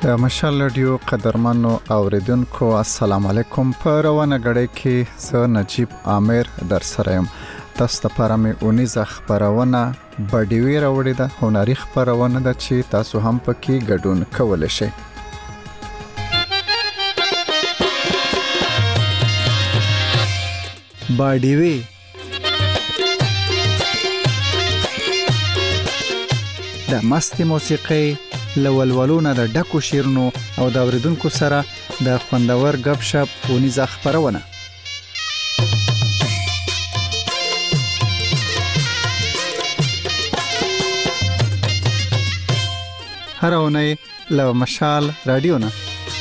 د مشال رادیو قدرمنو اوریدونکو السلام علیکم. په روانه غړې کې زه نجیب عامر در سره یم. تاسو لپاره مې اونیزه خبرونه بډیوي راوړې ده، هنري خبرونه ده چې تاسو هم پکې ګډون کولی شئ. بډیوي د مستي موسیقي لولولونه د ډکو شیرونو او د اوریدونکو سره د خوندور غب شپ اونیزه خبرونه. هر اونۍ له مشال رادیو نه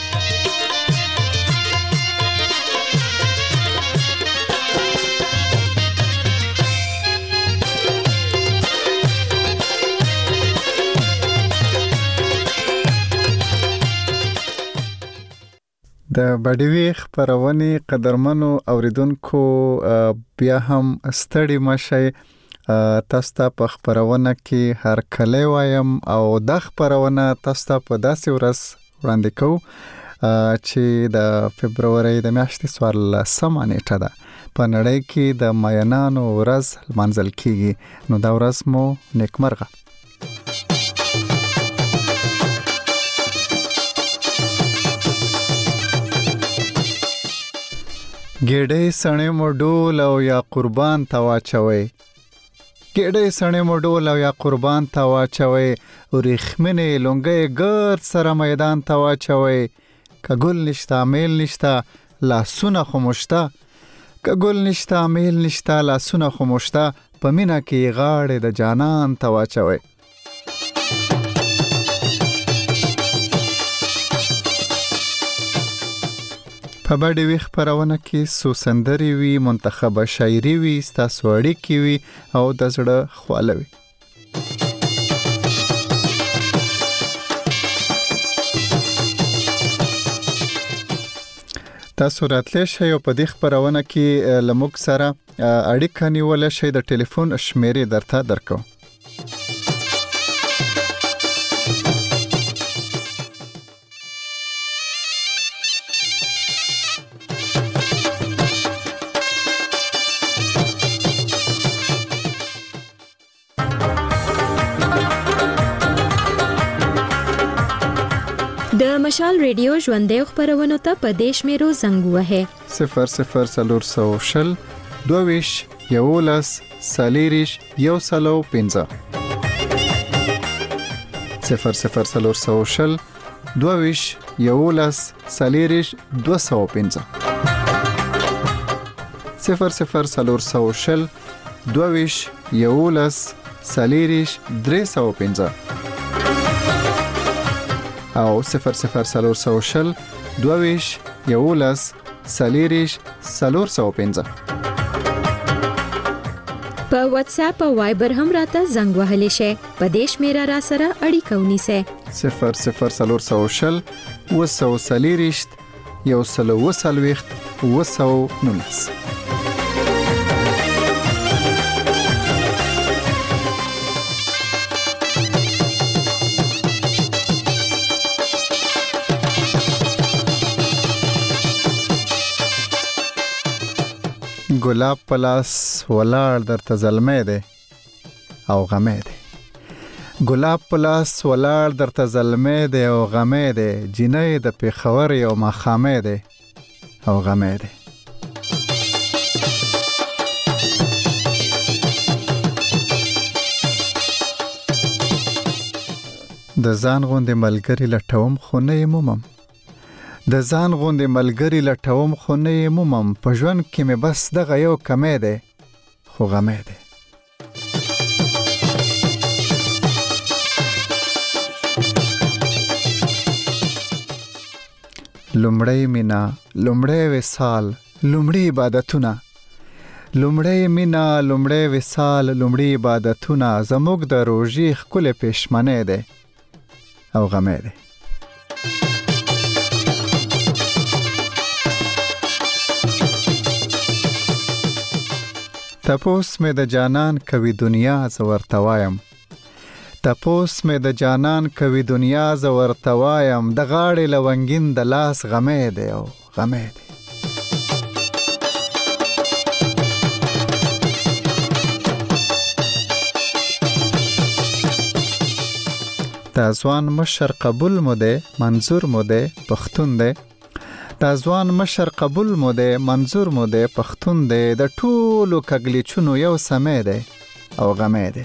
د بډیوي خبرونه قدرمنو اوریدونکو بیا هم ستړي مشي. تاسو ته په خبرونه کې هر کله وایم او د خبرونه تاسو ته په داسې ورځ وړاندې کوم چې د فبرवरी د میاشتې 14 نیټه ده. په نړۍ کې د ماینانو ورځ منځل کیږي، نو دا ورځ مو نیکمرغه. ګډې سڼې مو ډول او یا قربان تا واچوي، ګډې سڼې مو ډول او یا قربان تا واچوي، ورېخمنې لونګې ګرد سره میدان تا واچوي. که ګل نشته میل نشته لاسونه خو مشته، که ګل نشته میل نشته لاسونه خو مشته، په مینه کې غاړې د جانان تا واچوي. په بډیوي خبرونه کې سوسندري وي، منتخبه شاعري وي، ستاسو اړیکې وي او د زړه خواله وي. تاسو راتلی شئ او په دې خبرونه کې له موږ سره اړیکه نیولی شئ. د ټلیفون شمیرې درته درکوم. د مشال ریډیو ژوندې خبرونه ته په دیش میرو زنګ وهه 00 22 11 سالیریش یو سلو 15 00 22 11 سالیریش 215 00 22 11 سالیریش 315 او 00 22 11 سالیریش 415. په واتس اپ او وایبر هم راته زنګ وهلی شئ. په دیش میرا را سره اړیکه ونیسئ. 00 وسو سالیریش یو سلو وسلويخت وسو نونس. ګلاب پلاس ولاړ درته زلمې ده او غمې ده، ګلاب پلاس ولاړ درته زلمې ده او غمې ده، جنې د پیښور یو مخامې ده او غمې ده. د ځان غوندې ملګری لټوم خو نه یې مومم، د ځان غوندې ملګری لټوم خو نه یې مومم، په ژوند کې مې بس دغه یو کمې دی خو غمې دی. لومړی مینا، لومړی وصال، لومړی عبادتونه، لومړی مینا، لومړی وصال، لومړی عبادتونه، زموږ د روژې ښکلی پېشمنی دی او غمې دی. تپوس مې د جانان کوي دنیا زه ورته وایم، تپوس مې د جانان کوي دنیا زه ورته وایم د غاړې لونګین د لاس غمې دی او غمې دی. د ځوان مشر قبول مو دی منظور مو دی پښتون دی. د ځوان مشر قبول مو دی منظور مو دی پښتون دی. د ټولو کګلیچونو یو سمې دی او غمې دی.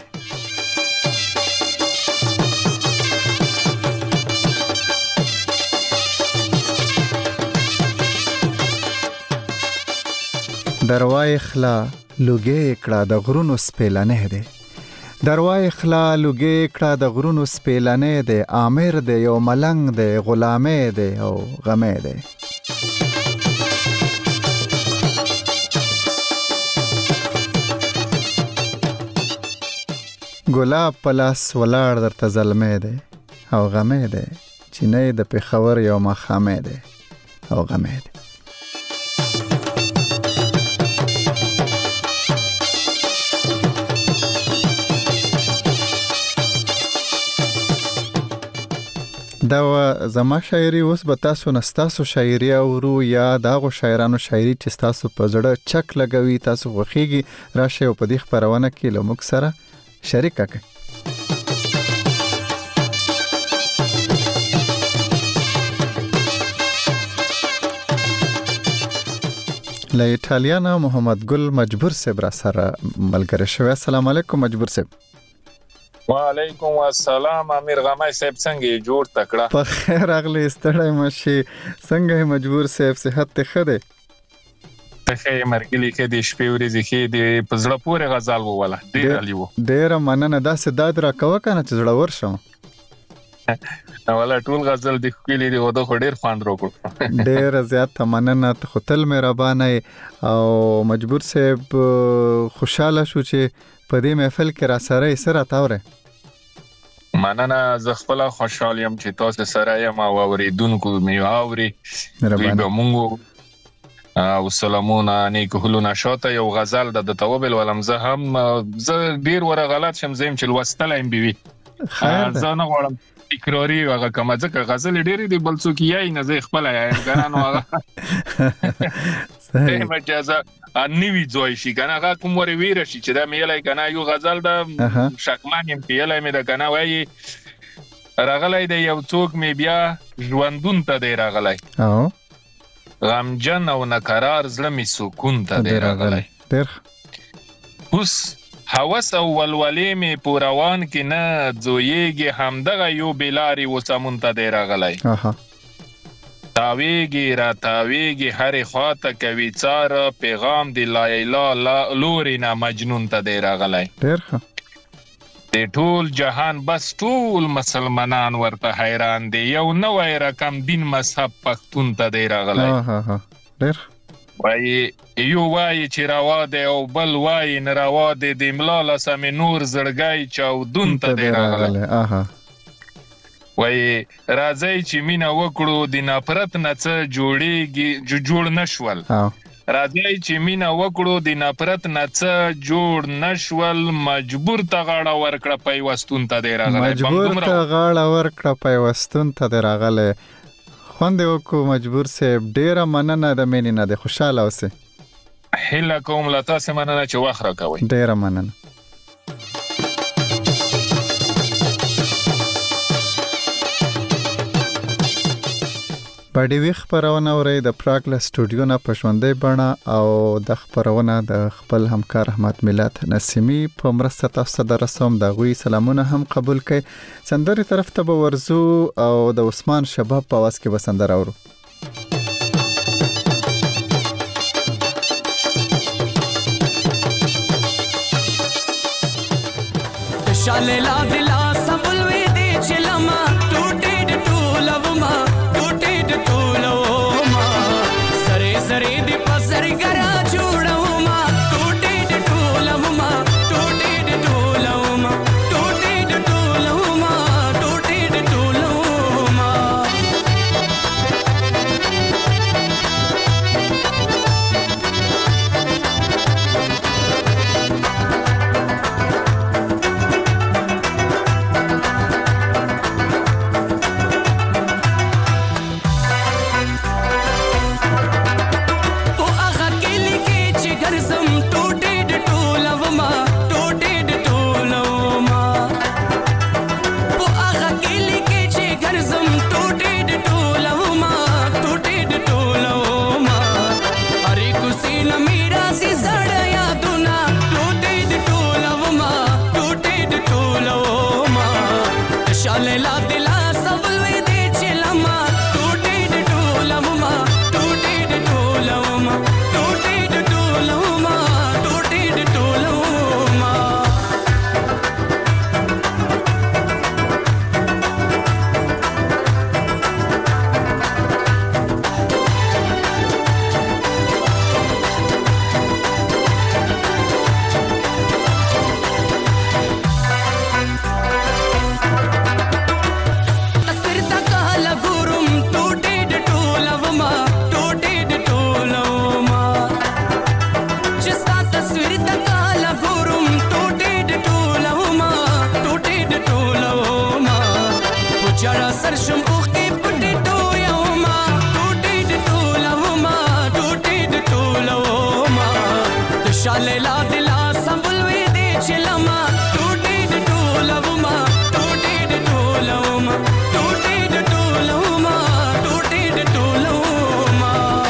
دروای خلا لوګې کړه د غرونو سپېلنې دی. دروای خلا لوګې کړه د غرونو سپېلنې دی. آمر دی یو ملنګ دی غلامې دی او غمې دی. ګلاب پلاس ولاړ درته زلمې دی او غمې دی. چینې د پېښور یو ماښامې دی او غمې دی. دا زما شاعري اوس به تاسو نستاسو شاعري اورو یا داغو شاعرانو شاعري چې تاسو په زړه چک لګوي تاسو خوخيږي راشه او په دې خبرونه کې له موږ سره شریک کړئ. له ایټالیا محمد ګل مجبور صاحب را سره ملګری شوی. السلام علیکم مجبور صاحب. وعلیکم السلام امیر غمای صاحب څنګه جوړ تکړه؟ په خیر اغلی ستړی مشي. څنګه مجبور صاحب صحت ته خده؟ ته مرګلی کې د شپې ورځې کې د پزړه پورې غزل وواله ډیر علی وو. ډیر مننه داسې داد را کوه کنه چې زړه ورشم. ولا ټول غزل د خپلې دی ودا خو ډیر فاند روکو. ډیر زیات مننه ته خپل مهربانه او مجبور صاحب خوشاله شو چې په دې محفل کې را سره سره تاوره. مننه زه خپل خوشحال یم چې تاسو سره یم او اوریدونکو می اوري. دوی مونږ او سلامونه نیکو هلونه شاته یو غزل د توبل ولم زه هم زه ډیر ور غلط شم زم چې لوستلایم بي. خیر زه نه غواړم تکراری هغه کومه ځکه غزل ډېری دی بل څوک یې نه زه خپل یم ګرانو هغه صحیح مجازه انوي ځوي شي کنه هغه کوم ور ویره شي چې دا میلای کنه یو غزل د شکمان يم پیلای مې د کنه وای راغلای دی یو څوک می بیا ژوندون ته دی راغلای او غمجن او نقرار زړه می سکون ته دی راغلای. ډېر اوس هوس او ولولې می پوروان کې نه زویږي همدغه یو بلاري وسمون ته دی راغلای. تاویږي را تاویږي هر خواته کوي څار پیغام دی لایلا لوري نه مجنون ته دی راغلای. ډېر ښه. د ټول جهان بس ټول مسلمانان ورته حیران دي یو نوې رقم دین مذهب پښتون ته دی راغلای. ډېر وای یو وای چې روا دی او بل وای نه روا دی د املا لسم نور زړګای چاودون ته دی راغلی. وای راځي چې مینا وکړو د نفرت نه څه جوړیږي جوړ نشول. راځي چې مینا وکړو د نفرت نه څه جوړ نشول مجبور ته غاړه ورکړه پیوستون ته دی راغلی. مجبور ته غاړه ورکړه پیوستون ته دی راغلی. خوند وکړو مجبور صاحب ډیره مننه د مینې نه د خوشاله اوسه. هله کوم لا تاسو مننه چې وخت راکوي. ډیره مننه. باډي وی خبرونه اوري د پراګ سټوډیو نه پښوندې بڼه او د خبرونه د خپل همکار احمد ملت نسیمی په مرسته تاسو ته رسوم. د غوي سلامونه هم قبول کړئ. سندري طرف ته به ورزو او د عثمان شباب په واس کې به سندر اورو. شاله لا دلا سبلوي دي چلما ټوټې د ټولوما ټوټې د ټولوما سره سره دې پسر ګرا جوړوما ټوټې د ټولوما ټوټې د ټولوما ټوټې د ټولوما ټوټې د ټولوما اوخ کې پټې ټویوما ټوټې د ټولوما ټوټې د ټولوما د شاله لا دلا سمبلوي دې چلما ټوټې د ټولوما ټوټې د ټولوما ټوټې د ټولوما ټوټې د ټولوما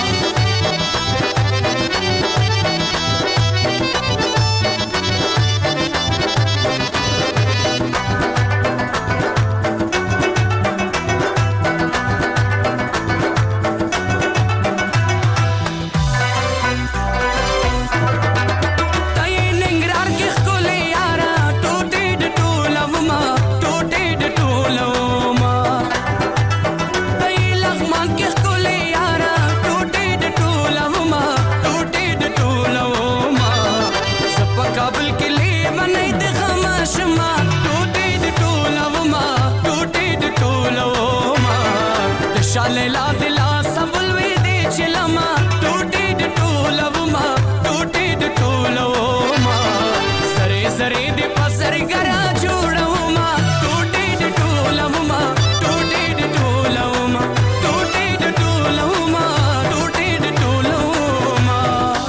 لا دلا سمبلوي دې چلما ټوټې د ټولوما ټوټې د ټولوما سره سره دې پسر ګرا جوړوما ټوټې د ټولوما ټوټې د ټولوما ټوټې د ټولوما ټوټې د ټولوما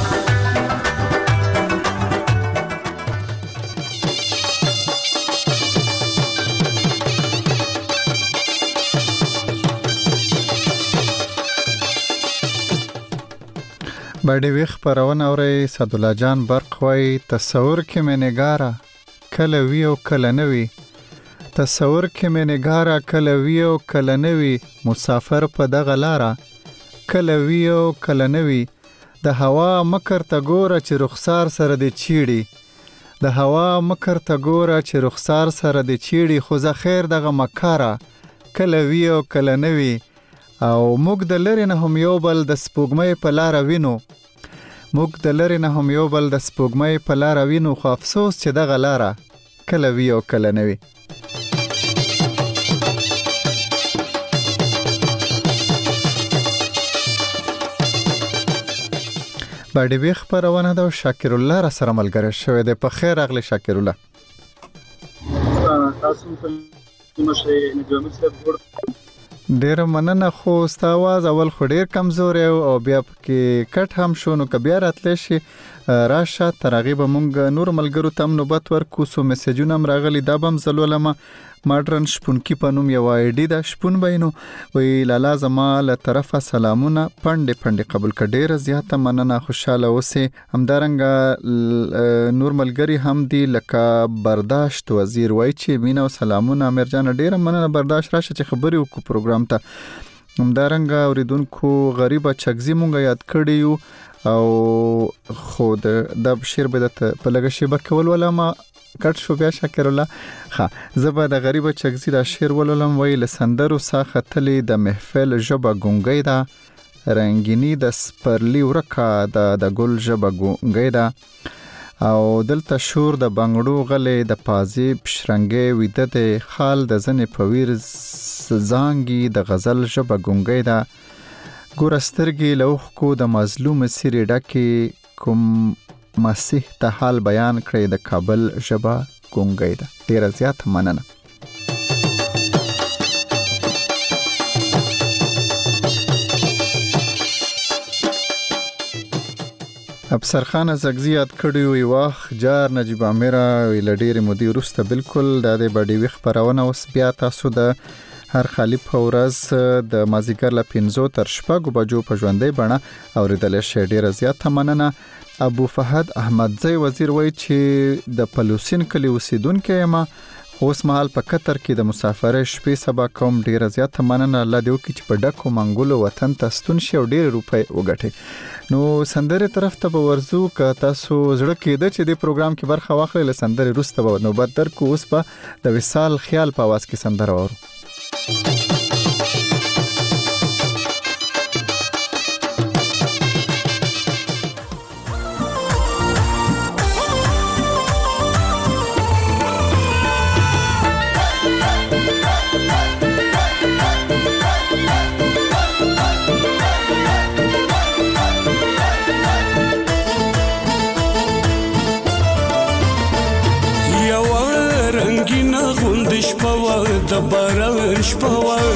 باډي ویخ پرونه اوري صدالله جان برق وای تصور کې مې نګاره کله وی او کله نوي تصور کې مې نګاره کله وی او کله نوي مسافر په دغه لاره کله وی او کله نوي د هوا مکر ته ګوره چې رخسار سره د چیړي د هوا مکر ته ګوره چې رخسار سره د چیړي خو زه خیر دغه مکاره کله وی او کله نوي او موږ د لری نه هم یو بل د سپوږمۍ په لار وینو موږ د لری نه هم یو بل د سپوږمۍ په لار وینو خو افسوس چې دغه لاره کله وی او کله نوي باډي ویخ پرونه دا شاکر الله را سره ملګری شوی دی په خیر اغلی شاکر الله تاسو په مشه نجومی صاحب ډیر مننه خو ستا आवाज اول خو ډیر کمزور او بیا کې کټ هم شو نو که بیا راتلی شي راشه ترغه به مونږ نور ملګرو تم نوبت ورکو سو میسجونه راغلي دا بم زلولمه ماډرن شپون کی پنوم یو آی ډی دا شپون بینو وی لالا زما له طرفه سلامونه پند قبول ک ډیر زیاته مننه خوشاله اوسه همدارنګ نور ملګری هم دی لکه برداشت وزیر وای چې مینا او سلامونه امیر جان ډیر مننه برداشت راشه چې خبري وکړو پروګرام ته همدارنګ اوریدونکو غریبه چغزي مونږ یاد کړیو او خود د بشیر بدت په لګه شیبه کول ولا ما کټ شو بیا شکر الله ها زبا د غریبه چغزي دا شیر ولولم ویل سندرو ساخه تلی د محفل جبا ګونګی دا رنگینی د سپرلی ورکا د ګل جبا ګونګی دا او دلته شور د بنگړو غلې د پازي پشرنګي ویده د خال د زنې پویر زانګي د غزل جبا ګونګی دا ګورسترګي لوخ کو د مظلوم سری ډکی کوم مسیح ته حال بیان کړی د کابل ژبه ګونګی ده ډیر زیات مننه افسر خان زغزی یاد کړیو یو واخ جار نجیب امیرا ویل ډیر مودي ورسته بالکل د باډي ویخ پرونه اوس بیا تاسو د هر خالی پورز د مازیګر ل 15 تر شپږ بجو په ژوندۍ بڼه اوریدل شي ډیر زیات مننه ابو فهد احمدزی وزیر وای چې د پلوسین کلی اوسیدونکو ما خوس محل په قطر کې د مسافر شپې سبا کوم ډیر زیات مننه الله دې وکړي چې په ډکو منګولو وطن ته ستون شي او ډیر روپۍ وګټي نو سندره طرف ته ورزو ک تاسو زړه کېده چې د پروګرام کې برخه واخلئ له سندره روسته به نوبت درکو اوس په د وصال خیال په आवाज کې سندره ورو د باران شپه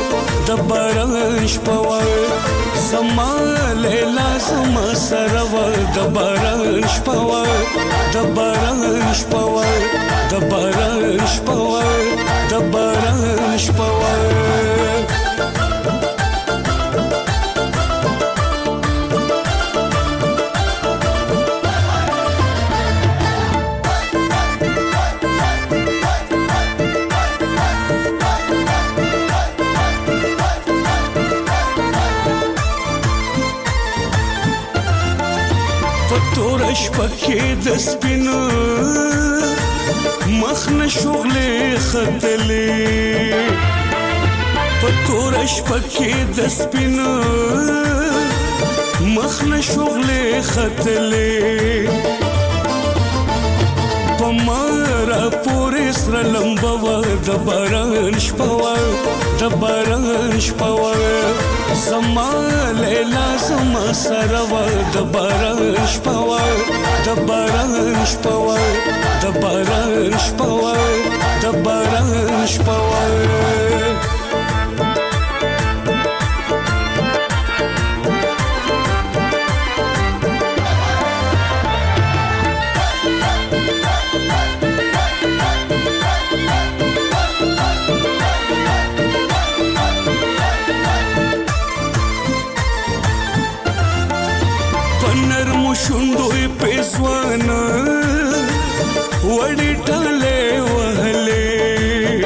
د باران شپوا زما لیلا زما سروا د باران شپوا د باران شپوا د باران شپوا د باران شپوا تورش پکې د سپینو مخ نه شغلې خطلې په تورش پکې د سپینو مخ نه شغلې خطلې پمارا پورې سره لمبوا د باران شپوا د باران شپوا زما لیلا زما سروا د باران شپوا د باران شپوا د باران شپوا د باران شپوا شوندوی پیسوانا وڑی ٹالے وحلے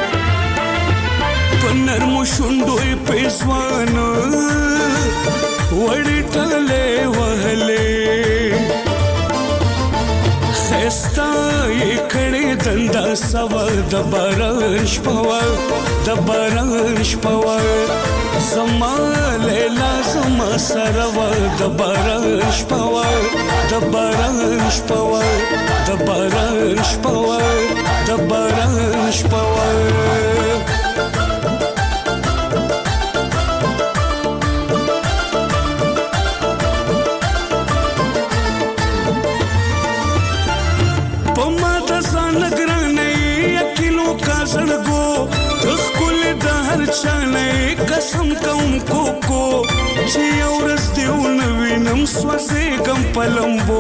پنرمو شوندوی پیسوانا وڑی ٹالے وحلے خیستا یہ کڑی دندا سوا د باران شپوا د باران شپوا زما لیلا زما سروا د باران شپوا د باران شپوا د باران شپوا د باران شپوا پما د ځان ګرانې یقینو کا زړګو تخکل د هر چانه قسم کوم کوکو چې اورس دیون وینم سوځه کم پلمبو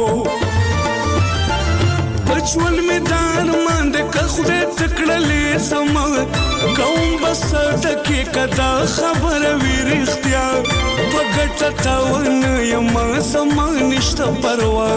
پچول میدان ماند که خدای تکړلې سم کوم بس تکي کدا خبر وی رښتیا پګټ تاون یم سم نشته پروا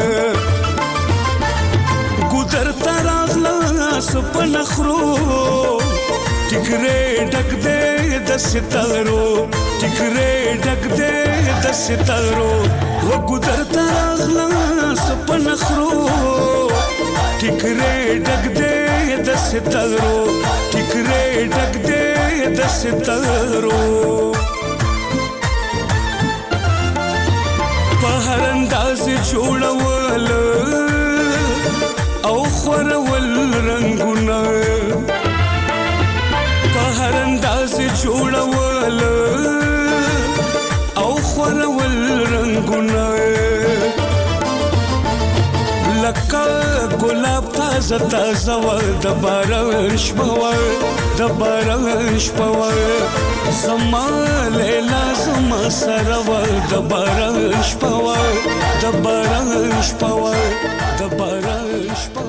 ګودر تراغلا سپن خرو ټیکرې ډک دې د ستارو ټیکرې ډک دې د ستارو وګودر تراغلا سپن خرو ټیکرې ډک دې د ستارو ټیکرې ډک دې د ستارو په هر انداز جوړول او خورول رنگونه په هر انداز جوړول او خورول رنگونه لکه ګلاب تازه تازه و د باران شپوا د باران شپوا زما لیلا زما سروا د باران شپوا د باران شپوا د باران شپوا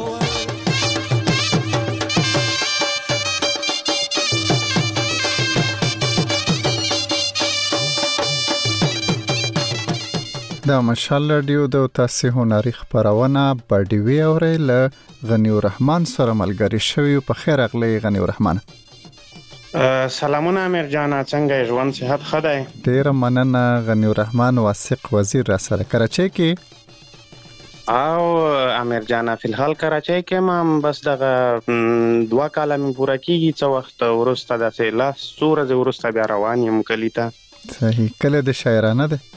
دا مشال رادیو د تاسو هنري خبرونه بډیوي اوري ل غنی الرحمن سره ملګری شوی په خیر اغلی غنی الرحمن سلامونه امیر جان څنګه ژوند صحت خدای ډیر مننه غنی الرحمن واسق وزیر را سره کراچۍ کې او امیر جان فی الحال کراچۍ کې ما بس دغه 2 کال مې پوره کیږي څو وخت ورسته د سیلا سورز ورسته بیا روان یم کلیته صحیح کله د شاعرانه ده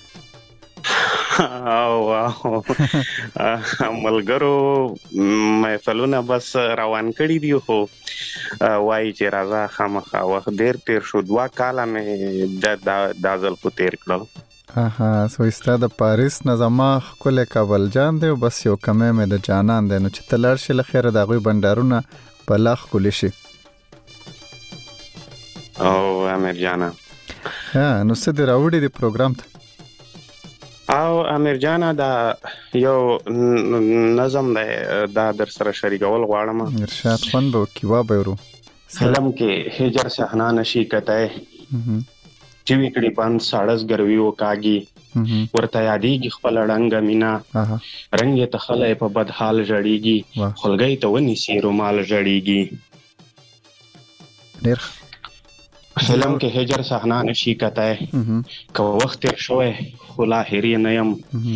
او ملګرو محفلونه بس روان کړي دي خو وای چې راځه خامخا وخت ډیر تیر شو 2 کال مې د ځل خو تیر کړل سو استاد پاریس نظامه خپل کابل جان دی بس یو کمه مې د جانان دی نو چې تلل شي لخر د غوي بندرونه په لاخ کول شي او امیر جانا نو څه دې راوړي د پروګرام ته؟ او امیر جانا دا یو نظم دی دا در سره شریکول غواړم. ارشاد خوند به وکړي وایو. فلم کې هجر صحنه نشي کته چې وکړي بند ساړس ګروي او کاږي ورته یادېږي خپل رنګ مینا رنګ ته خلای په بد حال جړېږي خلګي ته ونیسي رومال جړېږي. ډېر فلم کې هجر صحنه نشي کته که وخت تیر شوی خو لا هېرې نه یم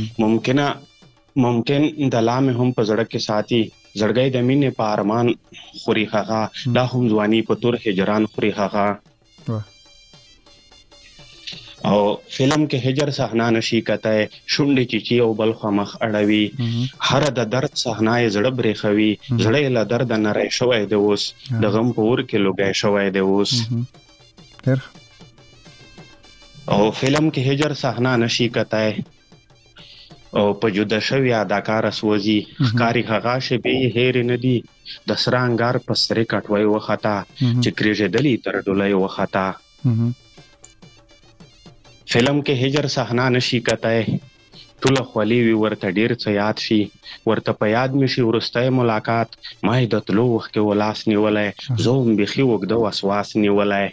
ممکن د لامې هم په زړه کې ساتي زړګی د مینې په ارمان خوري هغه دا هم ځواني په تور هجران خوري هغه. او فلم کې هجر صحنه نشي کته شونډې چیچي او بل خوا مخ اړوي هر د درد صحنه یې زړه برېښوي زړه له درد نری شوی دی اوس د غم په اور کې لوګی شوی دی اوس. او فلم کې هجر صحنه نشي کته او په جدا شوی اداکار سوځي ښکاری هغه شپې هېر نه دي د سرانګار په سره کټوي وخته چې کریژدلی تر ډولای وخته. فلم کې هجر صحنه نشي کته ټول خولي وی ورته ډیر څه یاد شي ورته په یاد مشي ورستای ملاقات ما د تلو وخت کې ولاس نیولای زوم بخي وګد وسواس نیولای.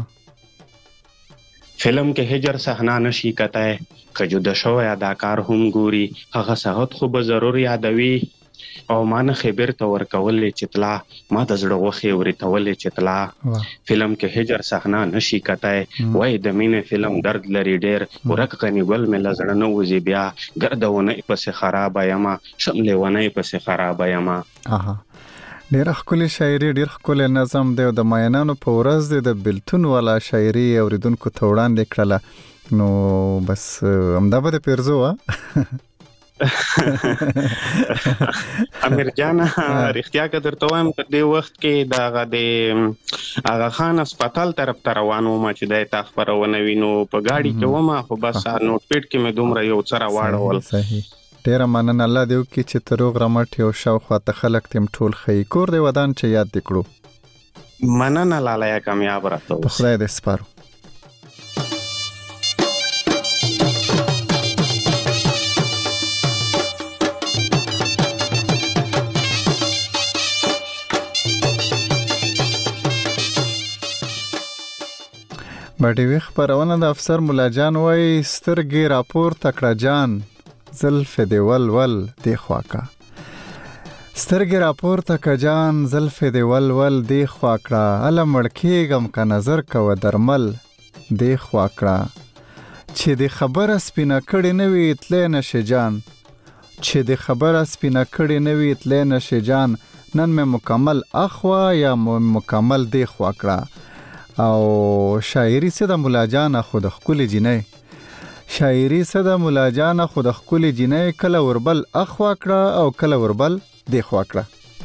فلم کې هجر صحنه نشي کته کجو د شو اداکار هم ګوري هغه سهت خو به ضرور یادوي او مان خبر ته ورکول چتلا ما د زړه وخه ورتول چتلا. فلم کې هجر صحنه نشي کته وای د مینې فلم درد لري ډیر ورک کني ګل مل زړه نو وزي بیا ګردونه پس خراب یما شمله ونه پس خراب یما. ډېر ښکلي شاعري ډېر ښکلی نظم دی او د ماینانو په ورځ دی د بلتون والا شاعري اوریدونکو ته وړاندې کړله نو بس همدا به د پیرزو امیر جان رښتیا که درته وایم په دې وخت کې د آغا خان هسپتال طرف ته روان وم چې دی تا خپرونه وینو په ګاډي کې وم خو بس نوټ پیډ کې مې دومره یو څه راواړول. ډیره مننه الله دې وکړي چې ته روغ رمټ یو شاوخوا ته خلک تیم ټول ښیي کور دې ودان چې یاد دې کړو. مننه لالیه کامیاب راته په خدای دې سپارو. باډیوي خپرونه د افسر مولا جان وای سترګې راپور تکړه جان زلف دی ولول دی خواکا سترګې راپور تکړه جان زلف دی ولول دی خواکا اله مړکیګم کا نظر کو درمل دی خواکا چې د خبره سپینه کړي نوې تلې نشه جان چې د خبره سپینه کړي نوې تلې نشه جان نن مې مکمل اخوا یا مکمل دی خواکا. او شاعری څه د مولا جان خود خپل جنې شاعری څه د مولا جان خود خپل جنې کله وربل اخوا کړه او کله وربل دی خوا کړه.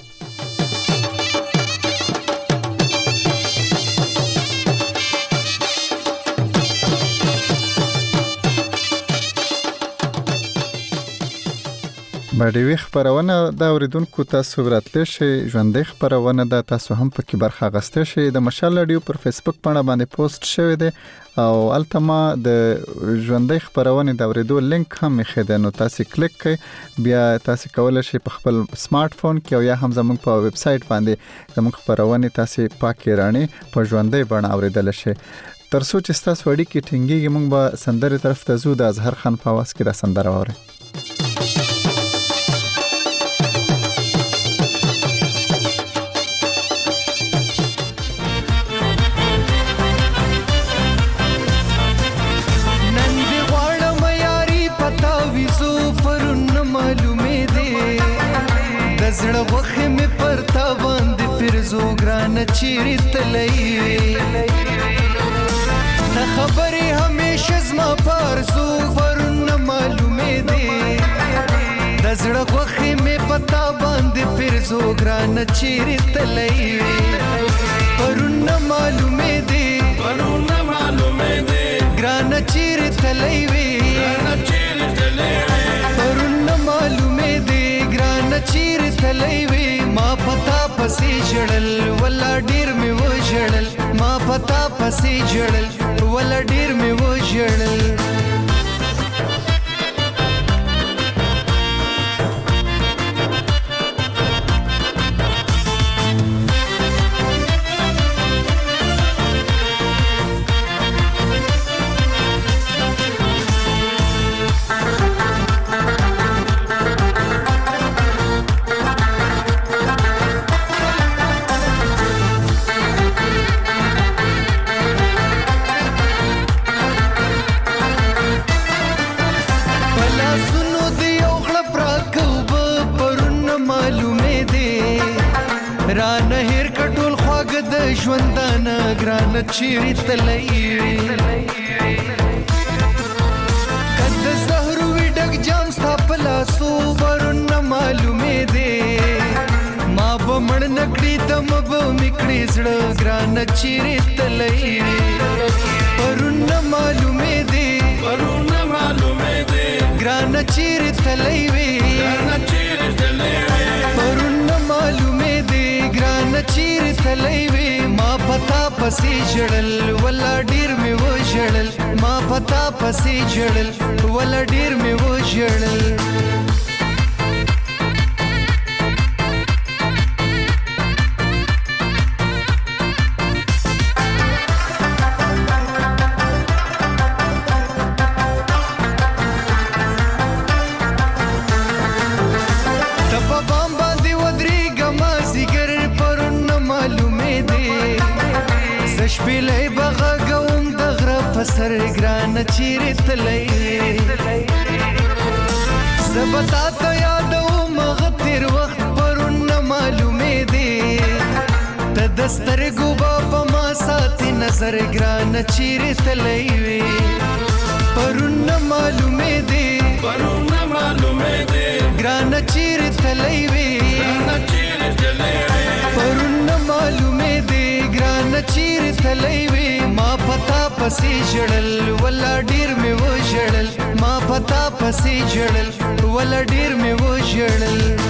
باډیوي خپرونه د اوریدونکو تاسو راتلی شي ژوندۍ خپرونه ده تاسو هم پکې برخه اخیستی شئ. د مشال رادیو پر فیسبوک پاڼه باندې پوسټ شوی دی او هلته ما د ژوندۍ خپرونې د اوریدو لینک هم ایښی دی نو تاسو کلیک کړئ بیا تاسو کولی شئ په خپل سمارټ فون کې او یا هم زموږ په ویب سایټ باندې زموږ خپرونې تاسو پاکې رانې په ژوندۍ بڼه اوریدلی شئ. تر څو چې ستاسو اړیکې ټینګېږي موږ به سندرې طرف ته ځو. د اظهر خان په اواز کې دا سندره واورئ. زړه وخه مې پرتا باندې پرزو ګران چیرې تلې نه خبرې همیشه زما پرزو ورنه معلومې دي د زړه وخه مې پتا باندې پرزو ګران چیرې تلې ورنه معلومې دي ګران چیرې تلې ورنه معلومې دي ګران چیرې تلې وي ما پتا پسې جړل ولا ډیر مې و جړل ما پتا پسې جړل ولا ډیر مې و جړل ژوندانه ګرانه چیرې تللی کد زهر وي ډک جام ستا په لاسو برونه معلومې دی ما به مړ نه کړي دمه به مې کړي زړه ګرانه چیرې تللی پرونه معلومې دی ګرانه چیرې تللی وي پرونه معلومې دی ګرانه چیرې تللی وي ما پتا پسې جړل ولا ډیر مې و جړل ما پتا پسې جړل ولا ډیر مې و جړل شپېلې بغږوم د غره په سر ګرانه چیرې تللی زه به تا ته یادوم هغه تېر وخت پرونه معلومې دی ته د سترګو به په ما ساتې نظر ګرانه چیرې تللی وي پرونه معلومې دی ګرانه چیرې تللی وي پرونه معلومې دی ګرانه چیرې تللی وي ما پتا پسې جړل ولا ډیر مې و جړل ما پتا پسې جړل ولا ډیر مې و جړل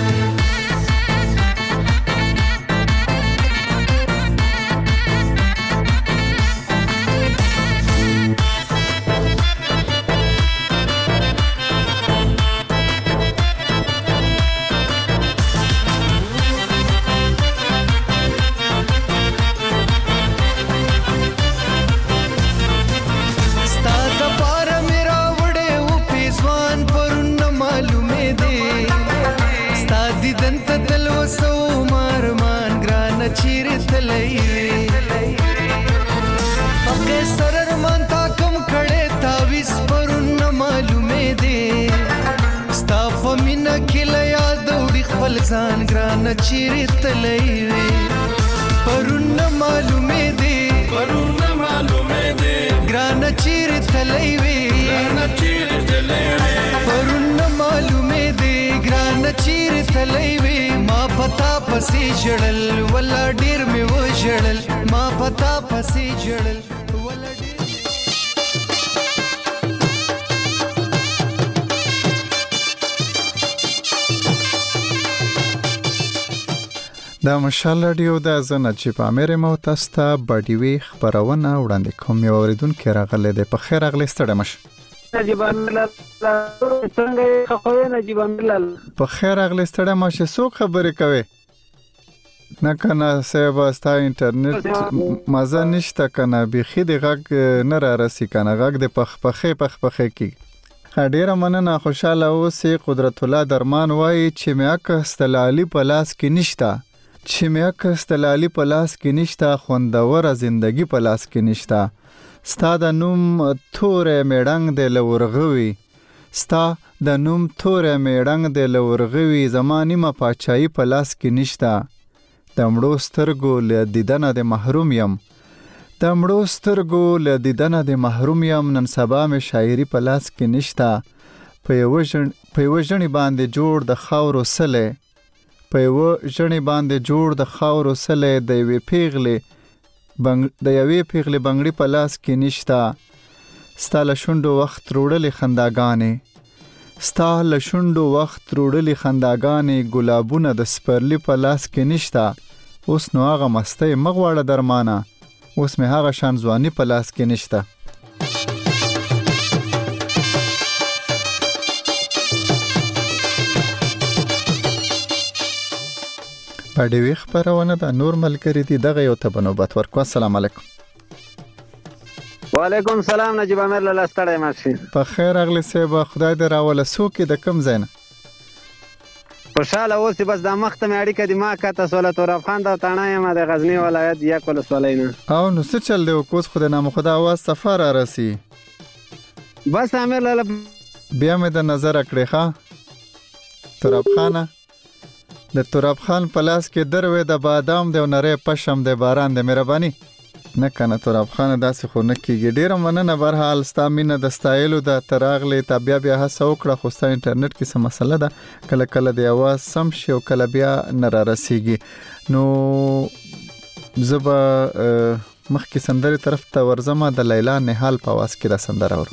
ځان ګرانه چیرې تللی وي پرونه معلومې دی ګرانه چیرې تللی وي پرونه معلومې دی ګرانه چیرې تللی وي ما پتا پسې جړل ولا ډیر مې و جړل ما پتا پسې جړل ولا ډیر دا مشال رادیو د زنه چې په امر مو تاسو ته بډیوي خبرونه وړاندې کوم یو اوریدونکو راغله د په خیر اغلی ستړی مش نجیب الله څنګه خو نجیب الله په خیر اغلی ستړی مش څوک خبرې کوي نه کنه سبا ستا انټرنیټ مزه نشته کنه بيخي د غږ نه را رسي کنه غږ د پخپخه کی ډیره مننه خوشاله اوسې قدرت الله درمان وایي چې مې اکستلالي په لاس کې نشته خوندوره زندگی په لاس کې نشته ستا د نوم تورې میډنګ د لورغوي زمانی ما پاچایی په لاس کې نشته د مړو سترګو له دیدنه د محروم یم نن سبا مې شاعري په لاس کې نشته په یو ژڼې باندې جوړ د خاورو سلې د یوې پیغلې بنګړي په لاس کې نشته ستا له شونډو وخت روړلې خنداګانې ګلابونه د سپرلي په لاس کې نشته اوس نو هغه مستۍ مغواړه درمانه اوس مې هغه شان ځواني په لاس کې نشته. پډوي خبرونه د نور ملګری دي دغه یو ته بنوبت ورکو. السلام علیکم. وعلیکم السلام نجیب امیر له ستړی ماشي. په خیر اغلی صاحب خدای دې راوله سوکې د کم ځای نه. خوشاله اوسې بس د مخته مې اړیکه دي ما کته سوله توراب خان د تاڼه یم د غزني ولایت یک ولسوالۍ نه. او نو څه چل دی اوس خو د نامخدا اواز سفر را رسي. بس امیر لاله بیا مې د نظر کړې ښه توراب خانه د توراب خان په لاس کې دروې د بادام دی او نری پشم دی باران دی مهرباني نه کنه توراب خان داسې خو نه کېږي. ډېره مننه برحال ستا مینه د ستایلو د تراغلې تا بیا هڅه وکړه خو ستا انټرنیټ کې څه مسله ده کله کله د اواز سم شي او کله بیا نه را رسیږي. نو زه به مخکې سندرې طرف ته ورځم د لیلا نهال په اواز کې دا سندره اورو.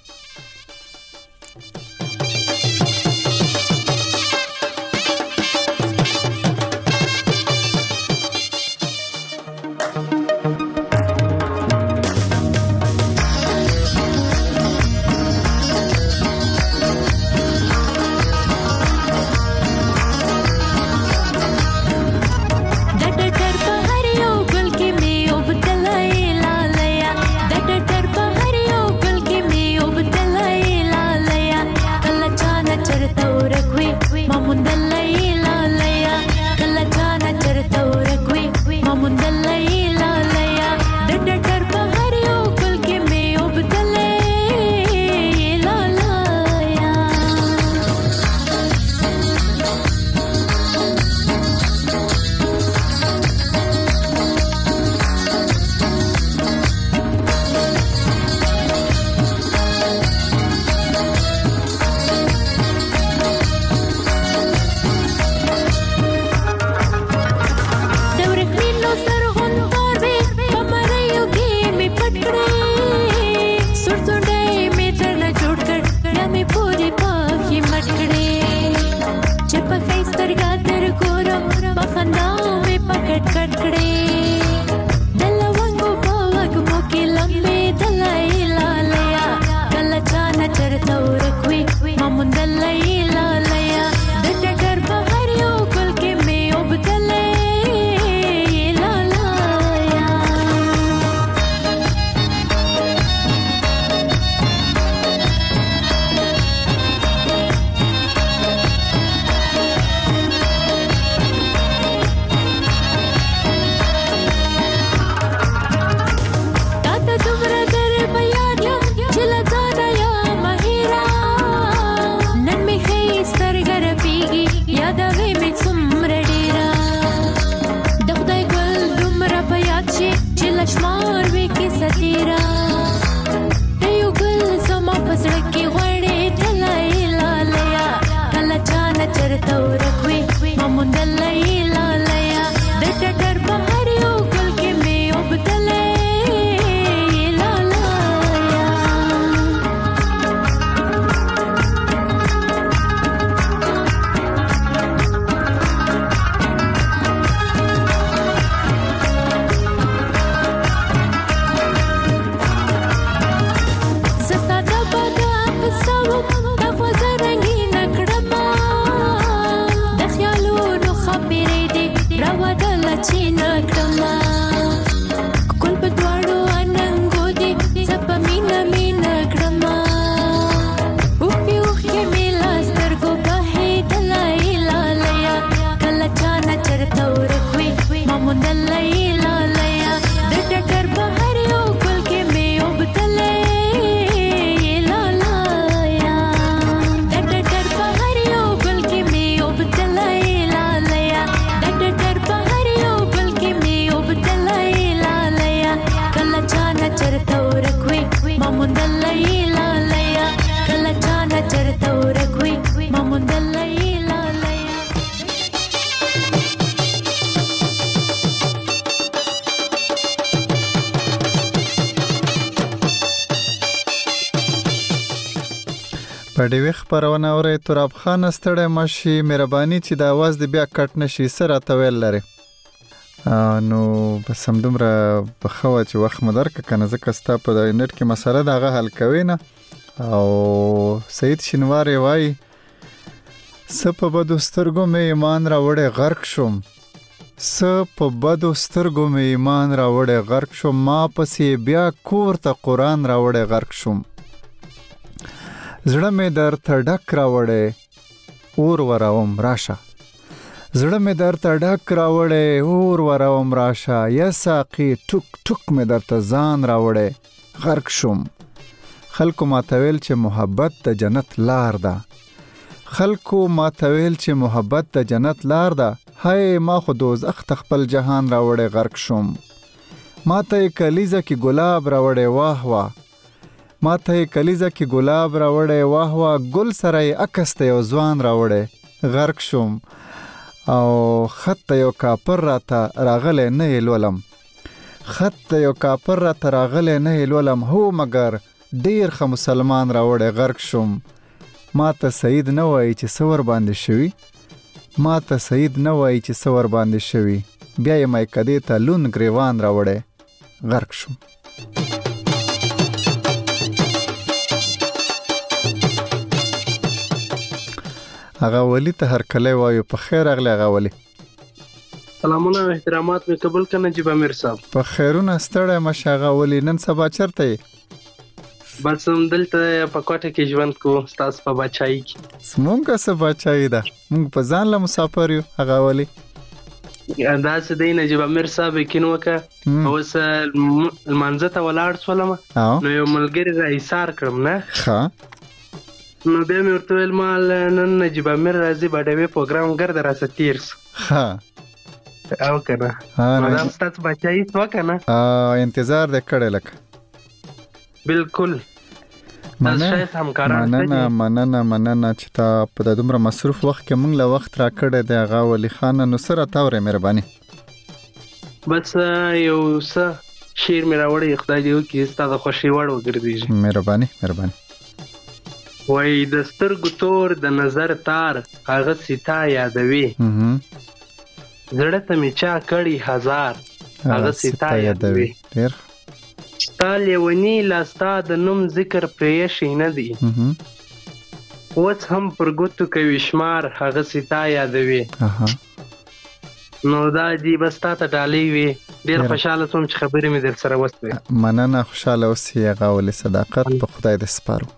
پډوي خبرونه اوري توراب خان ستړی ماشي مهرباني چې د اواز د بیا کټ نشي سره تویل لري. نو بس همدومره بخوه چې وخت مدار کنه ځکه ستا په انټرنیټ کې مسله دا هغه حل کوي نه. او سید شینواری وای سپ بدو سترګو مې ایمان راوړې غرق شوم، سپ بدو سترګو مې ایمان راوړې غرق شوم، ما پسې بیا کور ته قرآن راوړې غرق شوم، زړه مې درته ډک راوړې اور وراوم راشه، زړه مې درته ډک راوړې اور وراوم راشه، یا ساقي ټوک ټوک مې درته ځان راوړې غرق شوم. خلکو ماته ویل چې محبت د جنت لار ده، خلکو ماته ویل چې محبت د جنت لار ده، هاي ما خو دوزخ ته خپل جهان راوړې غرق شوم، ماته یې کلیزه کې ګلاب راوړې واه واه، ماته یې کلیزه کې ګلاب راوړې واه واه، ګل سره یې عکس ته یو ځوان راوړې غرق شوم. او خط ته یو کاپر راته راغلی نه یې لولم، خط ته یو کاپر راته راغلی نه یې لولم، هو مګر ډیر ښه مسلمان راوړې غرق شوم. ما ته سعید نه وایي چې څه ورباندې شوي، ما ته سعید نه وایي چې څه ورباندې شوي، بیا یې مایکدې ته لوند ګریوان راوړې غرق شوم. هغه ولی ته هر کله وایو په خیر اغلی هغه ولی. سلامونه او احترامات مې قبول کړه نجیب امیر صاحب. په خیرونه ستړی مشه هغه ولی، نن سبا چرته یې؟ بس هم دلته په کوټه کې ژوند کوو ستاسو په بچایي کې. زمونږ څه بچایي ده، موږ په ځان له مسافر یو هغه ولی. داسې دی نجیب امیر صاحب یقین وکړه، اوس لمانځه ته ولاړ شولم نو یو ملګري را ایثار کړم نه ښه، نو بیا مې ورته ویل مال نن نجیب امیر راځي باډوي پروګرام ګرده راسه تیر سو ښه او که نه نو دا ستاسو بچایي شوه که نه انتظار دې کړی لکه بالکل. مننه چې تا په د دومره مصروف وخت کې موږ له وخت را کړی دی هغه ولی خانه. نو سره تاورې مهرباني بس یو څه شعر مې راوړی خدای دې وکړي ستا د خوښې وړ وګرځېږي. مهرباني مهرباني. وای د سترګو تور د نظر تار هغه ستا یادوي، زړه ته مې چا کړي هزار هغه ستا یادوي، ستا لیونی لا ستا د نوم ذکر پرېښی نه دی، اوس هم پر ګوتو کوي شمار هغه ستا یادوي. نو دا دی بس تا ته ډالۍ وي، ډېر خوشحاله شوم چې خبرې مې در سره وسوې. مننه، خوشحاله اوسې هغه ولې صداقت په خدای دې سپارو.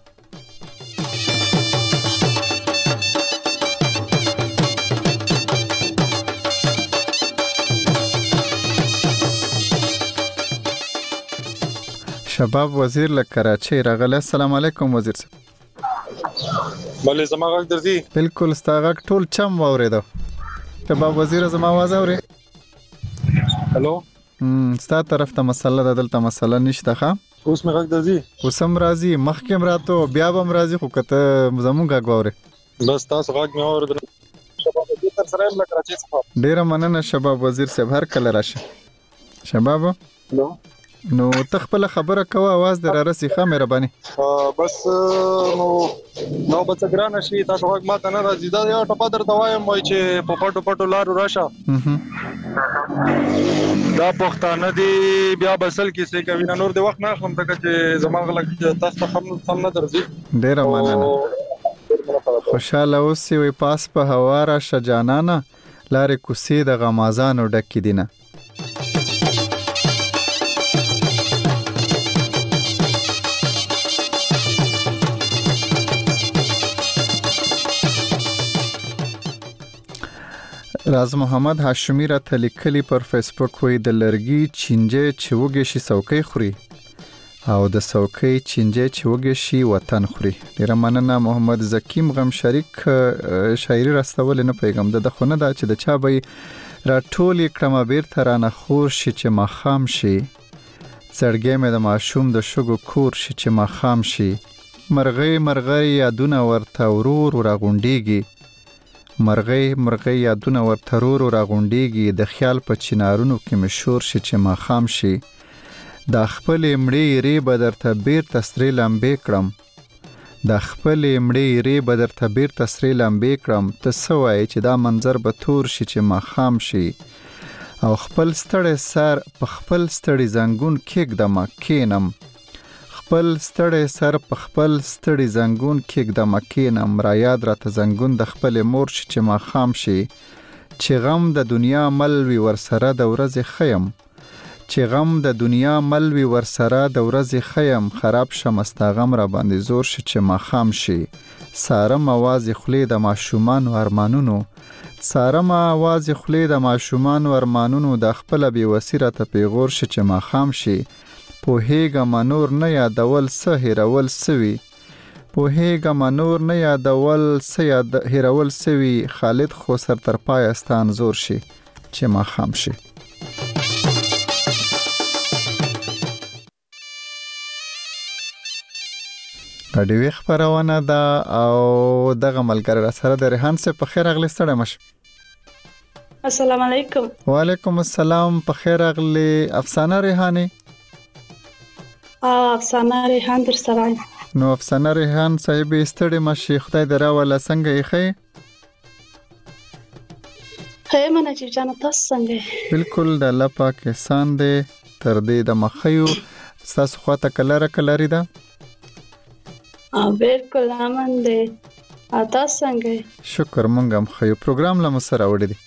شباب وزیر له کراچۍ راغلی. السلام علیکم وزیر صاحب. بله زما غږ درځي؟ بالکل ستا غږ ټول چم واورېده. شباب وزیر زما आवाज اورې؟ هلو ستا طرف ته مسله ده، دلته مسله نشته. ښه اوس مې غږ درځي؟ اوس هم راځي، مخکې هم راته بیا به هم راځي، خو که ته زمونږ غږ واورې. بس تاسو غږ مې واورېدل. شباب وزیر در سره یم له کراچۍ څخه. ډېره مننه شباب وزیر صاحب، هر کله راشه. شباب نو ته خپل خبره کوه، आवाज در راسي. ښه مهرباني. بس نو به څه ګرانه شي، تاسو غږ ماته نه راځي. دا یو ټپه درته وایم وایي چې په پټو پټو لارو راشه، دا پښتانه دي بیا بسل کیسې کوي نه. نور د وخت نه اخلم ځکه چې زما غږ تاسو ته هم نه درځي. ډېره مننه، خوشحاله اوسې. وایي پاس په هوا راشه جانانه، لارې کوڅې د غمازانو ډکې دي نه. راز محمد هاشمی را تلیکلی پر فیسبوک وی د لرګي چینجه چې وږي شي څوکۍ خوري او د څوکۍ چینجه چې وږي شي وطن خوري. ډیره مننه. محمد زکیم غم شریک شاعري راستول نه پیغام د خونه دا چې د چا به را ټول کړم بیرته را نه خور شي چې ما خام شي، زړګې مې د ماشوم د شګو کور شي چې ما خام شي، مرغۍ مرغۍ یادونه ورته ورور راغونډيږي، مرغۍ یادونه ورته ورور راغونډيږي، د خیال په چنارونو کې مشور شي چې ما خام شي، دا خپل مړې ری بدر ته بیر تسری لمبې کړم، دا خپل مړې ری بدر ته بیر تسری لمبې کړم، ته سوای چې دا منظر به تور شي چې ما خام شي، او خپل ستړی سر په خپل ستړی زنګون کېږدمه کېنم خپل ستړی سر په خپل ستړی زنګون کېږدمه کېنم را یاد راته زنګون د خپلې مور شي چې ماښام شي چې غم د دنیا مل وي ورسره د ورځې ښه یم چې غم د دنیا مل وي ورسره د ورځې ښه یم خراب شم ستا غم را باندې زور شي چې ماښام شي څارم اوازې خولې د ماشومانو ارمانونو څارم اوازې خولې د ماشومانو ارمانونو د خپله بېوسي راته پیغور شي چې ماښام شي پوهېږم نور نه یادول څه هېرول څه وي پوهېږم نور نه یادول څه هېرول څه وي خالد خو سر تر پایه ستا انځور شي چې ماښام شي. اډیوی خبرونه ده او دغه ملګری را سره د ریحان صاحب په خیر اغلی ستړی مشه. السلام علیکم. وعلیکم السلام. په خیر اغلی افسانه ریحانی. افسانه ریحان در سره. نو افسانه ریحان صاحب ستړی مشه خدای درا ولا څنګه یې خې؟ خې منه چې جانه تاسو څنګه؟ بالکل د الله پاک احسان دی تر دې د مخیو تاسو خواته کلری ده؟ بالکل امن دی. تاسو څنګه؟ شکر مونږ هم خو پروګرام لا مسره وړي دي.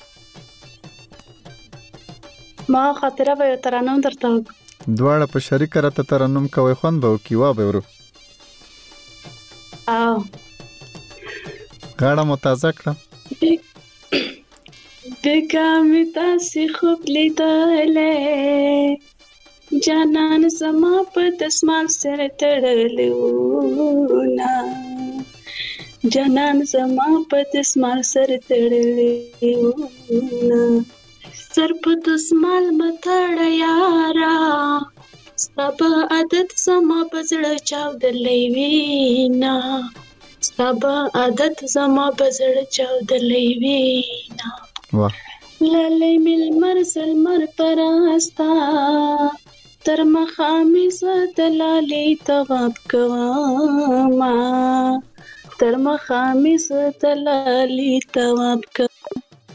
ما خاطره به ترانم درته دواړه په شریک راته ترانم کوي خوند به کی وا به ورو. غاړه متازه کړه. دګامې تاسې خوب لیدلې جانان زما په دسمال سره تړلېونه جانان زما په دسمال سره تړلېونه سر په دسمال متړه یارا ستا په عادت زما په زړه چاودلې وینا ستا په عادت زما په زړه چاودلې وینا لالې مل مرسل مر پراستا تر مخامې ستلالې تواب کوما تر مخامې ستلالې تواب کوما.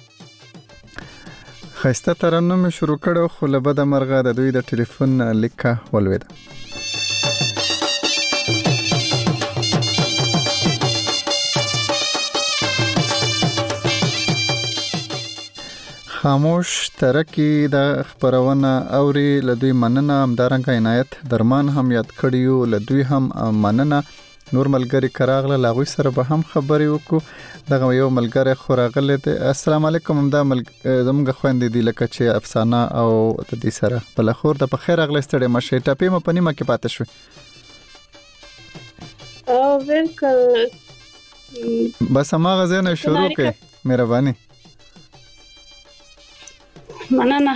خسته ترنم شروع کړو خو له بده مرغه د دوی د ټلیفون لیکه ولوېده. خاموش ترکی د خبرونه اوري لدوی مننه همدارنګه عنایت درمان هم یاد کړیو لدوی هم مننه نور ملګری کراغله لاغوي سره به هم خبرې وکړو. دغه یو ملګری خوراغله ته السلام علیکم دا زموږ خويندې دی لکه چې افسانه او د دې سره بل خور د په خیر اغله ستړي مشه ټاپې م په نیمه کې پاتې شو. او بالکل بس ما غزنه شروع کړئ مهرباني. مننه.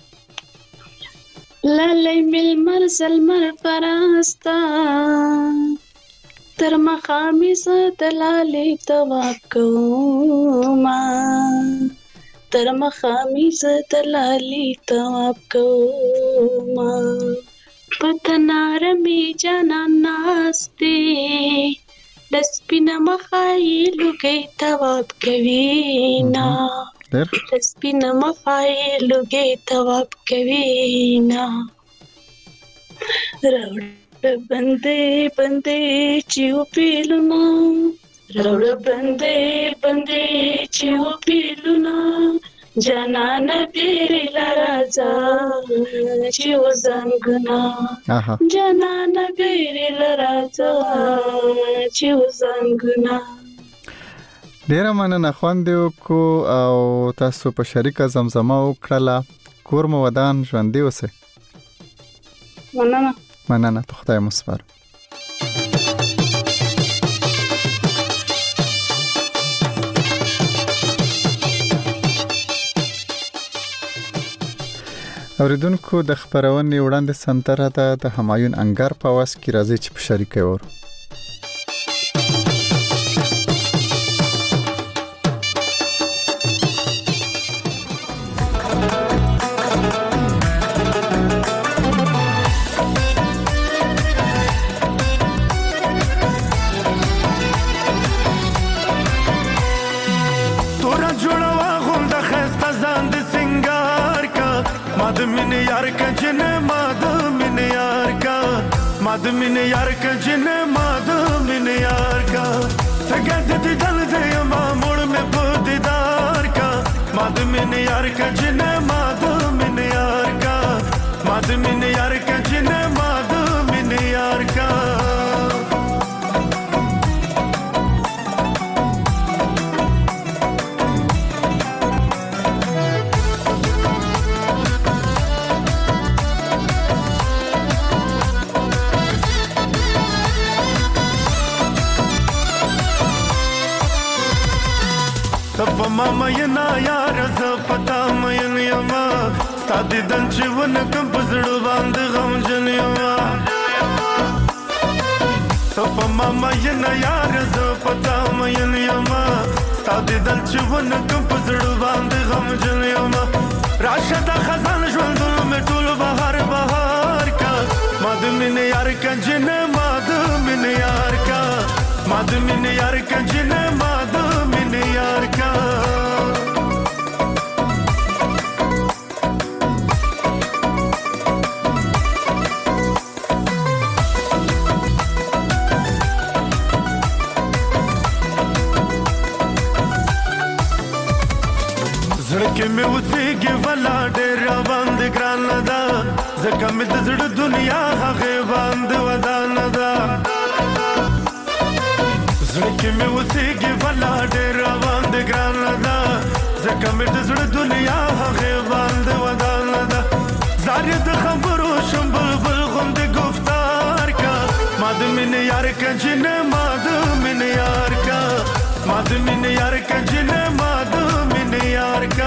لالې مل مرسل مر پراستا تر مخامې ستلالې تواب کوما تر مخامې ستلالې تواب کوما پتنار می جانا ناسته دسپینه مخای لګي تواب کوینا دسپینه مخای لګي تواب کوینا راوړ بندے بندے چیو پیلونا روڑ بندے بندے چیو پیلونا جانان پیری لرازا چیو زنگنا جانان پیری لرازا چیو زنگنا. ډیره مننه خواندیو کو او تاسو په شریکه زمزمه وکړه کور مو ودان ژوندې اوسئ. مننه په خدای مو سپارم. اوریدونکو د خبرونې وړاندې سنتره ده د همایون انګر په واس کې راځي چې په شریکه ورو. من یار کا جن ماد من یار کا تگد دل دے ما موڑ میں دیدار کا ماد من یار کا جن ماد من یار کا ماد من یار کا جن ماد من یار کا تب ماما ینا یار ز پتا مین یما ستادی دن چون کم پزړو باندې غم جن یما تب ماما ینا یار ز پتا مین یما ستادی دن چون کم پزړو باندې غم جن یما راشد خزان ژوندل می ټول بهار بهار کا ماد من یار کا جن ماد من یار کا ماد من یار کا جن ماد من یار کا زړه مې اوسېږي ولا ډېر باندې ګران ده ځکه مې د زړه دنیا هغه باندې ودان ده زړه مې اوسېږي ولا ډېر باندې ګران ده ځکه مې د زړه دنیا هغه باندې ودان ده زارې د خبرو شم بلبل غوندې گفتار کا ماد من یار کا جن ماد من یار کا ماد من یار کا جن ماد من یار کا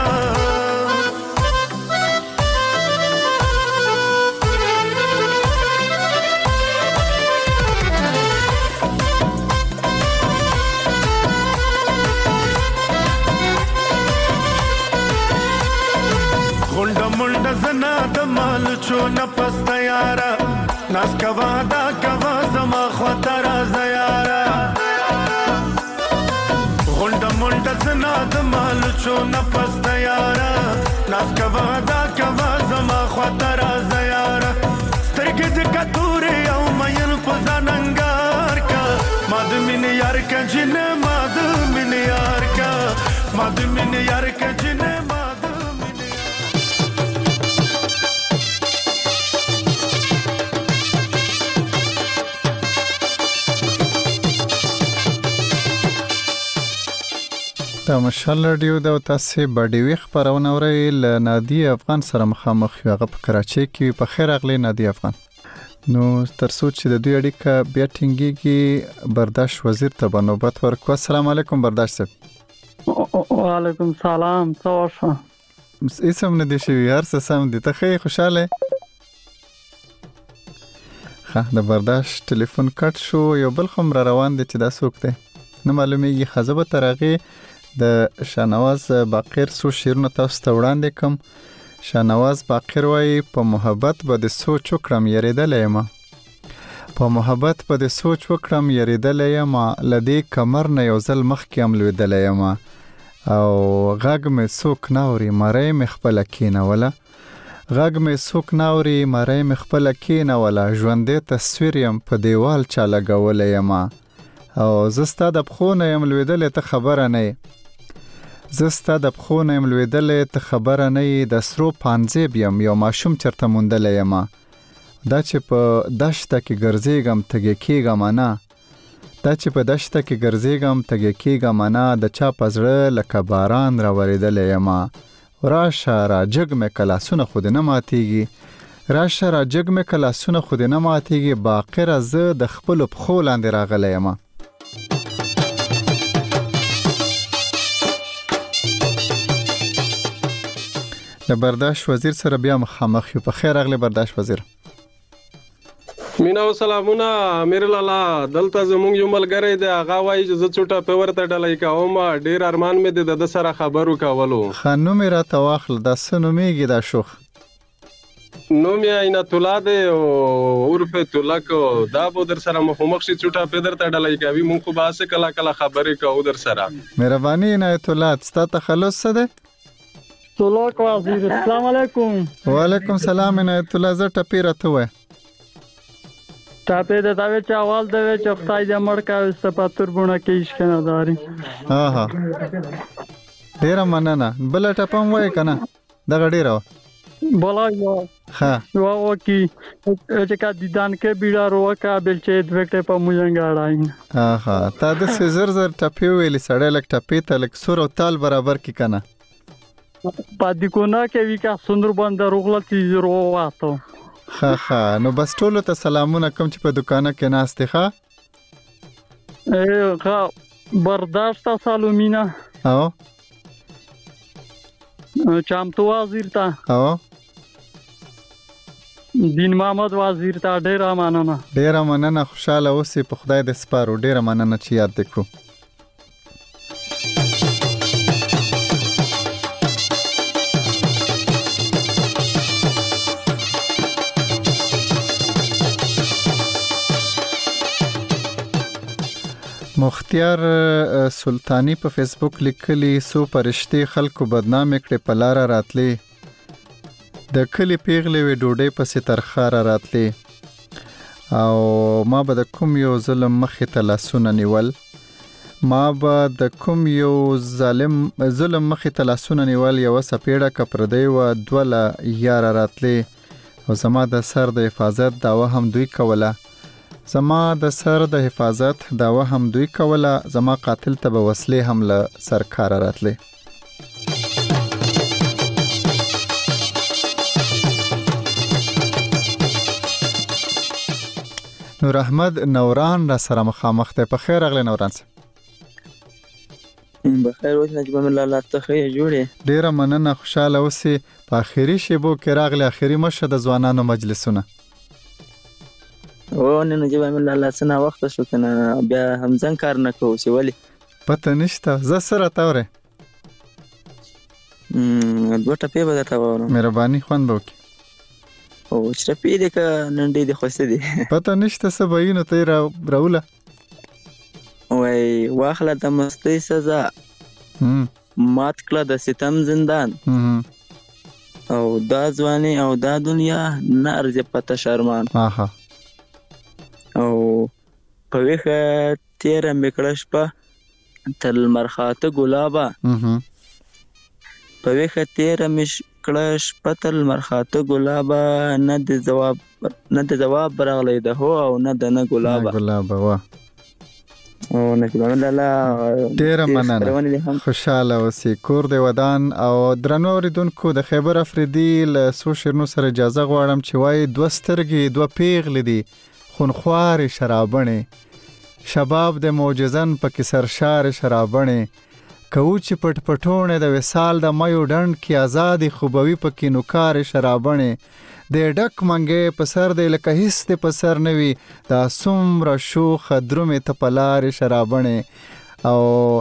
غونډه منډه زنا د مال چونه پست یارا ناس کوا دا کوا زما خطر زیارا غونډه منډه زنا د مال چونه پست یارا ناس کوا دا کوا زما خطر زیارا سترګې د کتوري او مین پزاننګار کا ماد من یار کا جن ماد من یار کا ماد من یار کا جن دا مشال رادیو دا تاسو باډیوي خبرونه اورئ ل نادي افغان سره مخامخ یو هغه په کراچۍ کې په خیر اغلی نادي افغان نو ترڅو چې د دوی اړیکه بیا ټینګيږي برداشت وزیر ته بنوبت ورکو. السلام علیکم برداشت صاحب. وعلیکم سلام. تاسو اسم نه دي شي هر څه سم دي ته خې خوشاله ښه د برداشت ټلیفون کټ شو یو بل خم را روان دي چې دا څوک دی نه معلومیږي خزبه ترغه د شانواز باقر سو شیرونه تاسو ته وړاندې کوم. شانواز باقر وایي په محبت به د سوچ وکړم یریدلې ما په محبت به د سوچ وکړم یریدلې ما لدی کمر نه یو ځل مخ کې عملویدلې ما او غږ مې څوک ناوري مړې مې خپل کینه ولا غږ مې څوک ناوري مړې مې خپل کینه ولا ژوندې تصویر يم په دیوال چا لګولې ما او زستا د بخونه يم لویدلې ته خبره نه زستا د بخونه يم لویدلې ته خبره نه د سرو پانځې بیم یو ماشوم چرته مونډلې ما دا چې په دشته کې ګرځېګم تګې کېګم نه دا چې په دشته کې ګرځېګم تګې کېګم نه د چا پزړه لکه باران راوریدلې ما راشه را جګ مې کلاسونه خود نه ماتيږي راشه را جګ مې کلاسونه خود نه ماتيږي باقره زه د خپل پخو لاندې راغلې ما د برداشت وزیر سره بیا مخامخ یو. په خیر اغلی برداشت وزیر. مینا و سلامونه امیر لالا دلته زمونږ یو ملګری دی هغه وایي چې زه چوټه په ورته ډلې کوم ډیر ارمان مې د سره خبرو کولو خانو مې را تواخل د سنو میږي دا شوخ نو مې عینت الله دی او عرف تلک دا به در سره مخامخ شي چوټه په درته ډلې کوي مونږ خو باسه کلا کلا خبرې کوو در سره. مهرباني عنایت الله ستا تخلص څه دی؟ تلک وزیر السلام علیکم. وعلیکم سلام عنایت الله زه ټپی راته وای ټاپې د دا وچ اول د وچ خدای دې مړ کا استپاتور بونه کېش کنه داري ها ډیر مننه بل ټپم وای کنه دا ډیر بولا یو ها یو کی چې کا دیدان کې بیړه روکا بل چې د وکټه په موږ غاړای ها تا د سزر زر ټپې ویلې سړی لک ټپې ته لک سور او تال برابر کی کنه پادې کو نه کې وی کا سندر باندې روغله چې زرو واتو ها نو بس ټولو ته سلامونه کوم چې په دکانه کې ناشته ښه ها برداشت سالومینا او چامتو وزیر تا او دین محمد وزیر تا ډیر مننه خوشاله اوسې په خدای دې سپارو ډیر مننه چې یاد وکړو مختیار سلطانی په فیسبوک لیکلی سو پرشتي خلکو بدنام کړي په لار راتلې د کلی پیغلې وې ډوډۍ پسې ترخاره راتلې او ما به د کوم یو ظلم مخې ته لاسونه نیول یو سپېړه کپردی و دوله یار راتلې او زما د سر د حفاظت داوا هم دوی کوله زما قاتل ته به وسلې هم له سرکار راتلې نور احمد نوران را سره مخامخ ته په خیر اغله نوران سره بخیر اوس نجيب الله تخې جوړې ډیر مننه خوشاله اوسې په اخیری شیبو کې راغله اخیری مشه د ځوانانو مجلسونه او نن نجيب الله سنا وخت شو کنه بیا همزن کار نه کوو سی ولی پته نشته ز سره تاوره دوه ټپې به تا وره مهرباني خوان بوکي او چرپې دې ک ننډې دې خوسته دي پته نشته سباینو ته راوله وای واخله د مستی سزا مات کړه د ستم زندان او دا ځواني او دا دنیا نه ارزه پته شرمان او په وخه تیر میکړه شپه تل مرخاته ګلابا په وخه تیر میکړه شپه تل مرخاته ګلابا نه د جواب راغلی ده هو او نه د نه ګلابا وا او نجيب الله ډیر مننه خوشاله اوسې کور دی ودان او درنو اوریدونکو د خیبر افریدي له سو شیرنو سره اجازه غواړم چې وای دوه سترګې دوه پیغلې دي خونخوار شرابنه شباب د معجزن پکې سرشار شرابنه کوچ پټ پټونه د وسال د مایو ډند کې آزادي خوبوي پکې نوکار شرابنه د ډک منګې په سر د لکه هیڅ په سر نوي دا څومره شوخ درومې ته پلار شرابنه او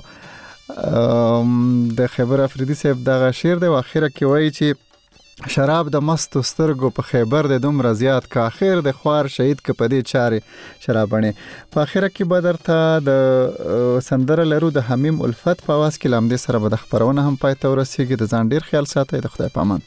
د خیبر افریدي صاحب دغه شعر د اخره کې وایي چې شراب د مست سترګو په خیبر د دومره زیات کا اخر د خوار شهید ک په دې چارې شرابنه په اخره کې بدر ته د سندره لرو د حمیم الفت په आवाज کې لامدې سره به د خبرونه هم پای ته ورسیږي د ځان ډیر خیال ساتئ د خدای پامان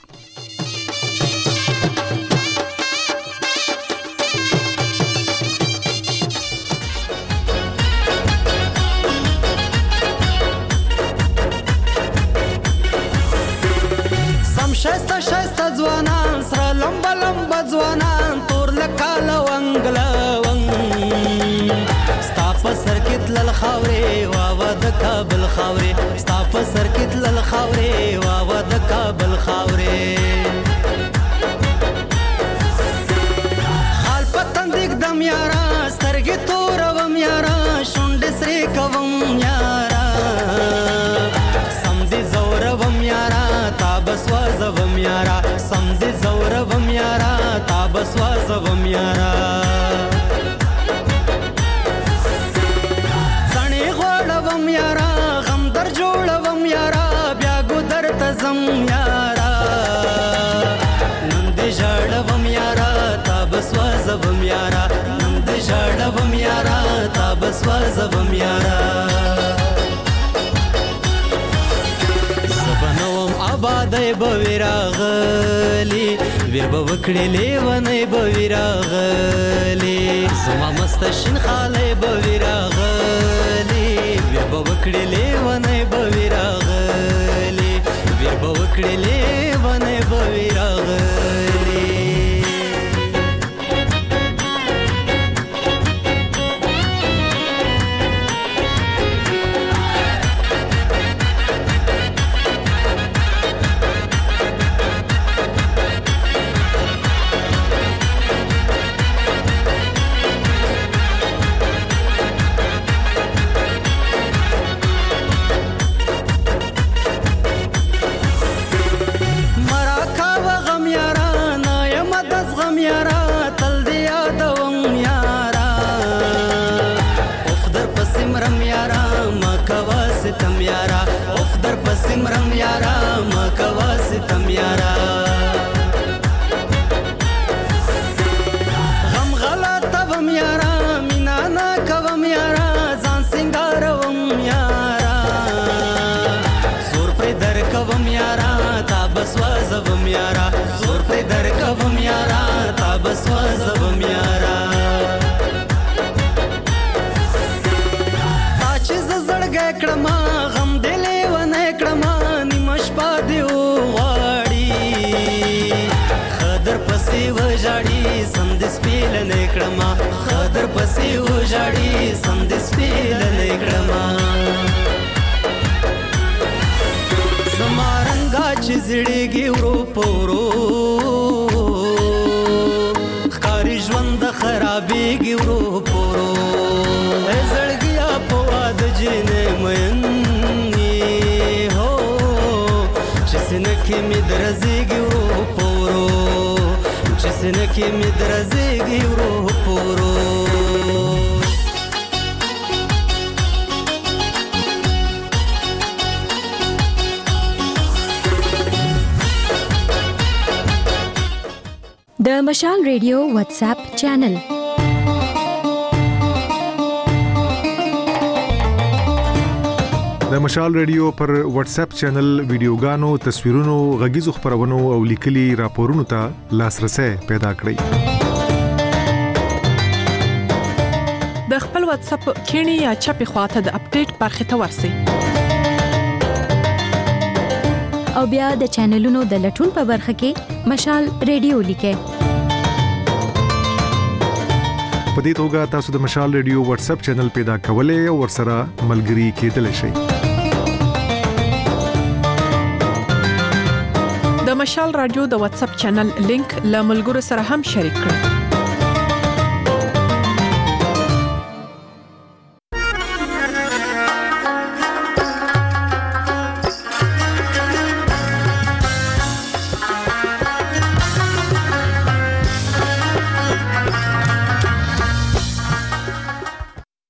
شایسته ځوانان سره لمبا ځوانان تور لکاله ونګلون ستا په سر کې تلل خاورې واوا د کابل خاورې ستا په سر کې تلل خاورې واوا د کابل خاورې خال پتن دګدم یارا سترګې تورم یارا شونډې سرې کوم یارا سمدي زورم یارا سوازوم یارا سمزي زوروم یارا تاب سوازوم یارا ځنې غوړوم یارا غم در جوړوم یارا بیا ګودر ته زم یارا نن دې ژړوم یارا تاب سوازوم یارا نن دې ژړوم یارا تاب سوازوم یارا آبادای بوی راغلی ویر به وکړې لیونی به وي راغلی زما مسته شین خالی به وي راغلی ویر به وکړې لیونی به وي راغلی ویر به وکړې لیونی به وي راغلی سمرم یارا مکوا ستم یارا غم غلطه وم یارا مینا نا کوم یارا ځان سنگاروم یارا زور پر در کوم یارا تا بس وزوم یارا زور پر در کوم یارا تا بس وزوم یارا تا چې زړګ کړم غم دلې کړما نیمش پادیو غاړي خدر پسې وژاړي سندس پیل نه کړما خدر پسې وژاړي سندس پیل نه کړما زمارنګا چې زړېږي ورو پورو ښکاري ژوند خرابېږي ورو پورو زړګیا په واده جنې مین سنکی می درزیگی ورو پورو چه سنکی می درزیگی ورو پورو د مشال ریډیو واتس اپ چینل د مشال ریډیو پر واتس اپ چینل ویډیوګانو تصویرونو غږیزو خبرونو او لیکلي راپورونو ته لاسرسي پیدا کړئ د خپل واتس اپ کینی یا چپی خواته د اپډیټ برخه ته ورسئ او بیا د چینلونو د لټون په برخه کې مشال ریډیو لیکئ په دې توګه تاسو د مشال ریډیو واتس اپ چینل پیدا کولای او ورسره ملګري کېدلی شئ د مشال رادیو د واتس اپ چینل لینک له ملګرو سره هم شریک کړئ